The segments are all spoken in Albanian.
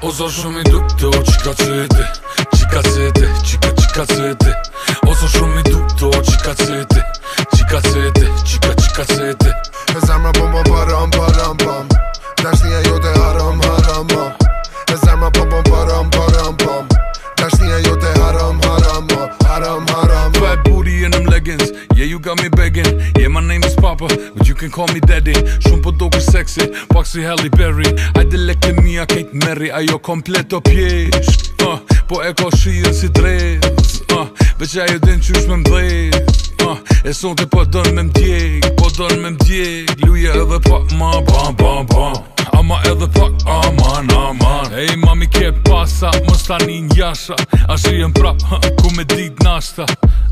O sa shumë i dukte, o qika cete, qika cete, qika qika cete. O sa shumë i dukte, o qika cete, qika cete, qika qika cete. E zemra po më param, param, pam. Dashnia jote haram, haram, pam. E zemra po më param, param, pam. Dashnia jote haram, haram, haram, haram. Fat booty in them leggings, yeah you got me begging. Yeah my name is Papa, but you can call me Daddy. Shumë po doke sexy, pak si Halle Berry. Ajde lekte mia kejt merri, ajo komplet o pjesht. Po e ka shien si drez, veç ajo din qysh me mdhez. E sonte po don me mdjeg, po don me mdjeg. Luje edhe pak ma bam bam bam, ama edhe pak aman aman. Ej mami ke pasa, mos tani njasha, a shien prap, ku me dit nashta.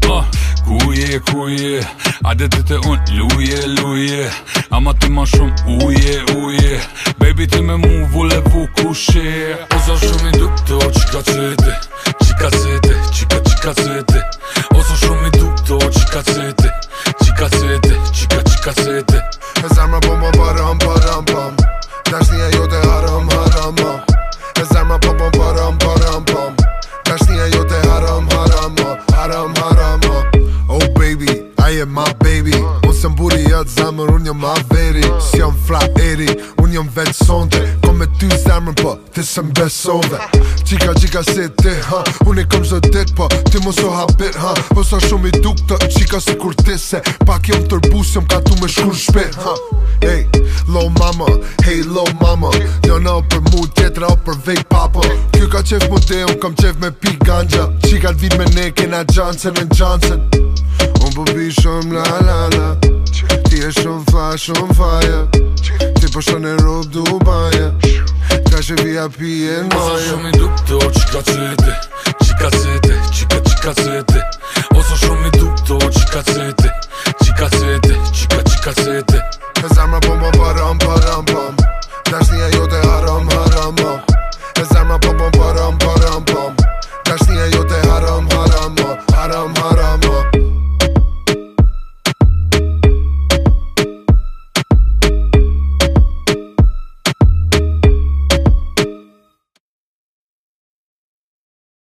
Ku je, ajde ti te unë luje, luje. Ama ti ma shumë uje, uje. Baby ti me mu volevu kushe. O sa shumë i dukte, o qika cete, qika cete, qika qika cete. O sa shumë i dukte, o qika cete, qika cete, qika qika cete. E zemra po më param, param, pam. Dashnia jote haram, haram, pam. E zemra po më param, param, pam. Dashnia jote haram, haram, haram, haram. Oh baby, I am my baby. Unë se mburi atë zemër, unë jam averi. Si jam fra eri, unë jam vetë sonte. Kom me ty zemrën po, ti se mbesove. Qika qika si ti, ha. Unë i kom zë dit po, ti mos o habit, ha. O sa shumë i duk të qika si kur ti se. Pak jom tërbus, jom ka tu me shkur shpit, ha. Hey, low mama, hey low mama. Njona o për mu, tjetra o për vej papa. Kjo ka qef mu de, unë kam qef me pi ganja. Qika t'vid me ne, kena Johnson & Johnson. Unë po bi shumë la la la. Ti e shumë faja. Ti po shon e rob Dubaja. Ka që VIP e O sa noja. shumë i dukte, o qika cete, qika cete, qika qika cete. O sa shumë i dukte, o qika cete, qika cete, qika qika cete. E zemra po më param, param, pam.